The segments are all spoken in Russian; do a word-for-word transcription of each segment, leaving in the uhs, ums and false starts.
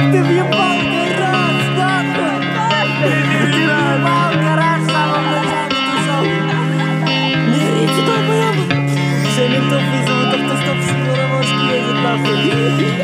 Ты въебал гараж, нахуй! Ты въебал гараж в самом начале тусовки! Не орите, долбоёбы! Все ментов вызовут, автостоп Сковородский едет нахуй!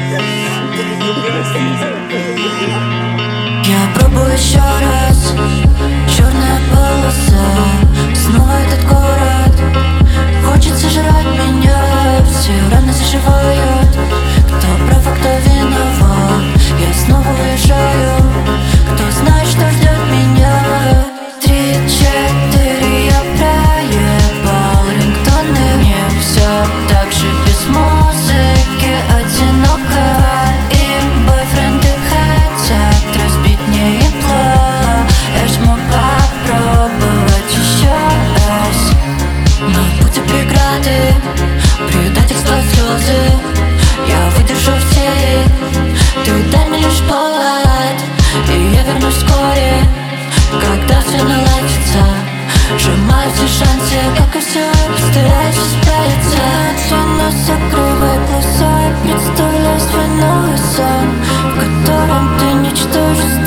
Я пробую еще раз. Черная полоса, снова этот город. Хочется жрать меня, все раны заживают. Кто прав, а кто виноват? Я снова уезжаю. Кто знает, что ждет меня? Три-четыре, я проебал рингтоны. Мне все так же без музыки одиноко. И бойфренды хотят разбить мне имплант. Я ж мог попробовать еще раз. Но пути преграды, предательство, слезы. Я выдержу все, ты дай мне лишь повод. И я вернусь вскоре, когда все наладится. Сжимаю все шансы, как и все, постараюсь справиться. Но закрывай глаза и представляй свой новый сон, в котором ты ничтожество.